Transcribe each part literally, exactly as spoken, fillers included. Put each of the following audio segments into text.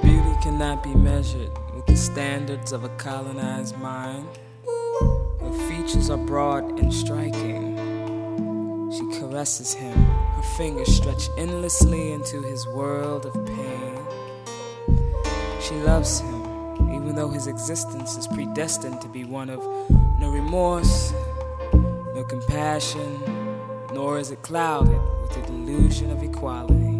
Beauty cannot be measured with the standards of a colonized mind. Her features are broad and striking. She caresses him, her fingers stretch endlessly into his world of pain. She loves him, even though his existence is predestined to be one of no remorse, no compassion, nor is it clouded with the delusion of equality.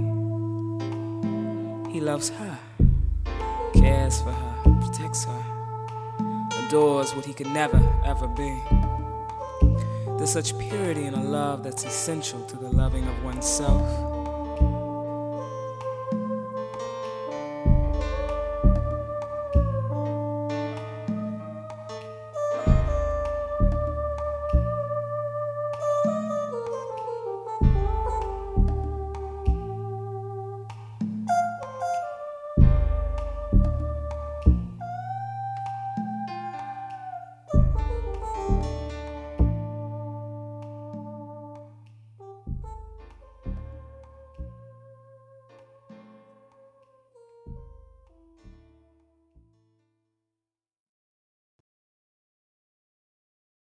He loves her, cares for her, protects her, adores what he could never, ever be. There's such purity in a love that's essential to the loving of oneself.